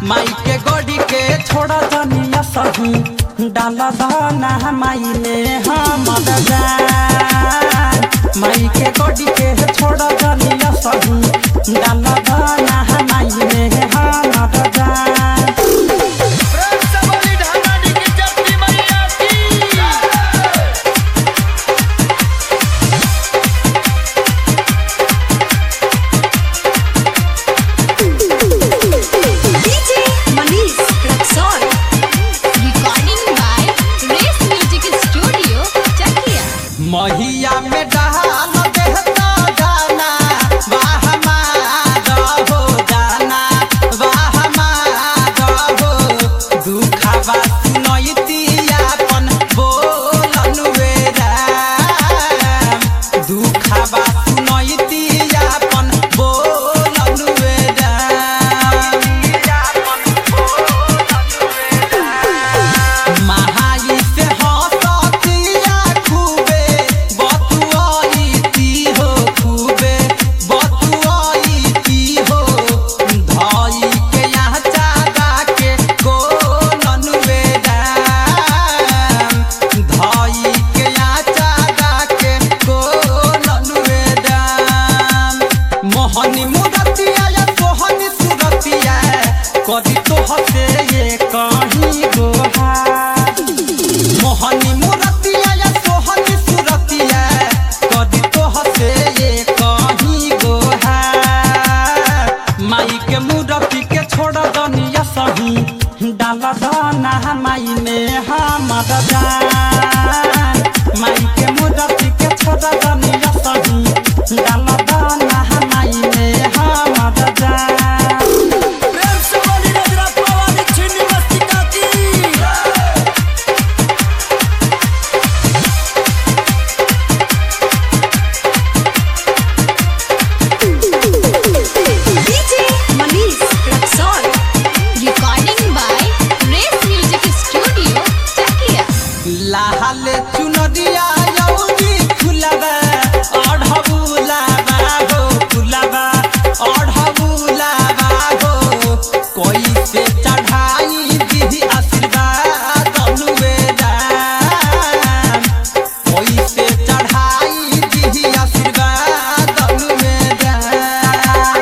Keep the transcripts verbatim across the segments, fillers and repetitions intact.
माई के गोड़ी के छोड़ा जनिया सही डाल दाना माई ने हमर जान। माई के गोड़ी के छोड़ा जनिया सही डाल दाना माई ने हमर जान। महिया में डाल देहता गाना वाह मारो हो गाना वाह मारो हो दुखवा सुनैतिया अपन बोलन वे राम। दुखवा सुनैतिया अपन बोलन वे राम। महाई से हंसतिया खूबे बतुआईती हो खूबे बतुआईती हो धई के यहाँ चादा के कोलन वे राम। धई के यहाँ चादा के कोलन वे राम। मोहनी मुरतिया या सोहनी सुरतिया कदी तो हसे ये कहीं गोहा। मोहनी मुरतिया या सोहनी सुरतिया कदी तो हसे ये कहीं गोहा। माई के मुरती के छोड़ दनिया सही डाल दाना माई ने हमर जान। माई के मुरती के छोड़ दनिया सही डाल दाना माई ने हमर जान। लाहले चुनरिया यौजी फुलबा अढ़बुलाबा हो फुलबा अढ़बुलाबा हो कैसे चढ़ाई दी आशीर्वाद अनुवे राम। कैसे चढ़ाई दी आशीर्वाद अनुवे राम।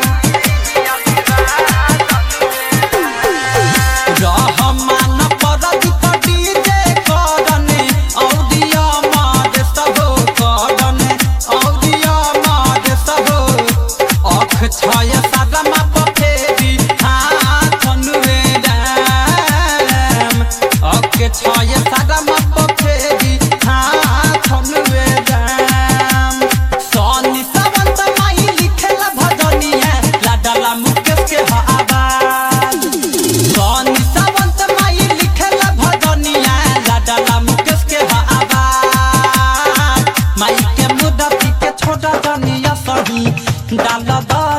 रहमान परदीप डीजे करने औदिया माद सबो करने औदिया माद सबो अख छय सदमा पफेरी हाथ अनुवे राम। अख छय सदमा पफेरी हाथ अनुवे राम। सोनी सावंत माई लिखेला भजनिया लाडला मुकेश के आवाज। सोनी सावंत माई लिखेला भजनिया लाडला मुकेश के आवाज। माई के मुदती के छोड़ा जनिया सही डाल दा